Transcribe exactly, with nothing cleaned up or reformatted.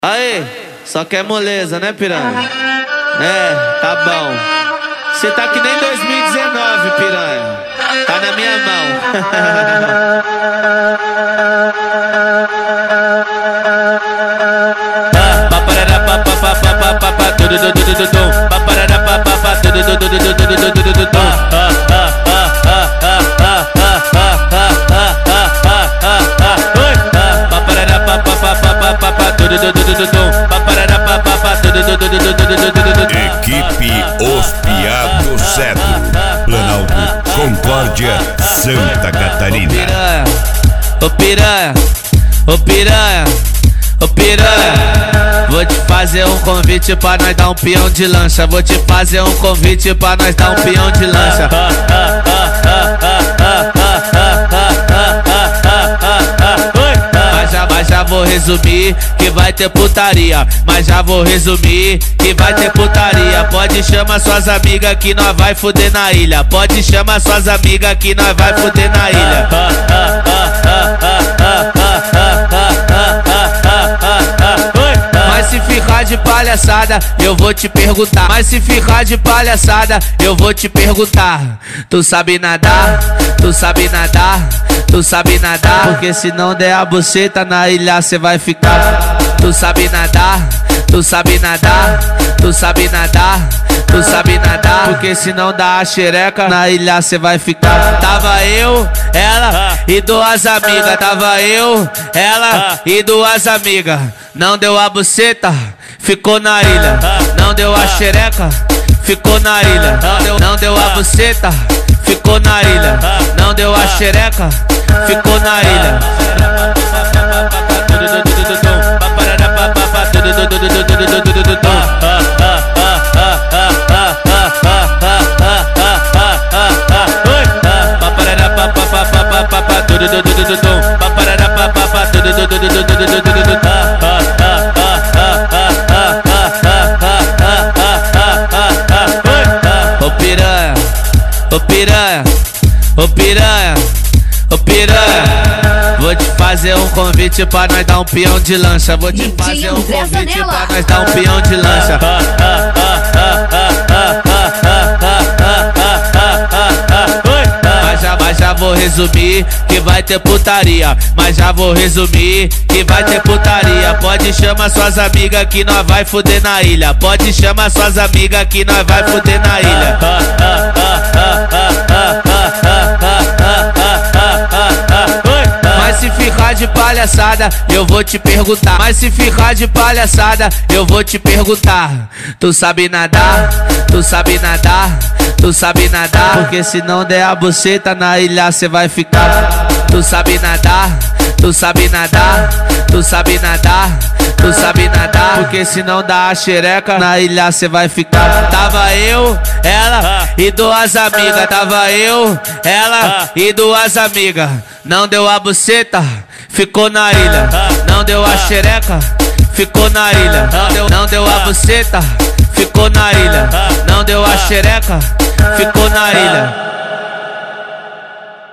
Aí, só quer moleza, né, piranha? É, tá bom. Cê tá que nem dois mil e dezenove, piranha. Tá na minha mão. Equipe Os Piados Cedro, Planalto, Concórdia, Santa Catarina. Ô piranha, ô piranha, ô piranha, vou te fazer um convite pra nós dar um peão de lancha. Vou te fazer um convite pra nós dar um peão de lancha. Mas já, mas já vou resumir que vai ter putaria. Mas já vou resumir que vai ter putaria. Pode chamar suas amigas que nós vai fuder na ilha. Pode chamar suas amigas que nós vai fuder na ilha. Mas se ficar de palhaçada, eu vou te perguntar. Mas se ficar de palhaçada, eu vou te perguntar. Tu sabe nadar? Tu sabe nadar? Tu sabe nadar? Porque se não der a buceta na ilha cê vai ficar. Tu sabe nadar? Tu sabe nadar? Tu sabe nadar? Tu sabe nadar? Porque se não dá a xereca na ilha cê vai ficar. Tava eu, ela e duas amigas. Tava eu, ela e duas amigas. Não deu a buceta, ficou na ilha. Não deu a xereca, ficou na ilha. Não deu, não deu a buceta, ficou na ilha. Não deu a xereca, ficou na ilha. Ô piranha, ô piranha, ô piranha, ô piranha, vou te fazer um convite pra nós dar um peão de lancha. Vou te fazer um convite pra nós dar um peão de lancha. Mas já, mas já vou resumir que vai ter putaria. Mas já vou resumir que vai ter putaria. Pode chamar suas amigas que nós vai fuder na ilha. Pode chamar suas amigas que nós vai fuder na ilha. Mas se ficar de palhaçada, eu vou te perguntar. Mas se ficar de palhaçada, eu vou te perguntar. Tu sabe nadar? Tu sabe nadar? Tu sabe nadar? Porque se não der a buceta na ilha cê vai ficar. Tu sabe nadar? Tu sabe nadar? Tu sabe nadar? Tu sabe nadar? Porque se não dá a xereca na ilha cê vai ficar. Tava eu, ela e duas amigas. Tava eu, ela e duas amigas. Não deu a buceta, ficou na ilha. Não deu a xereca, ficou na ilha. Não deu, não deu a buceta, ficou na ilha. Não deu a xereca, ficou na ilha.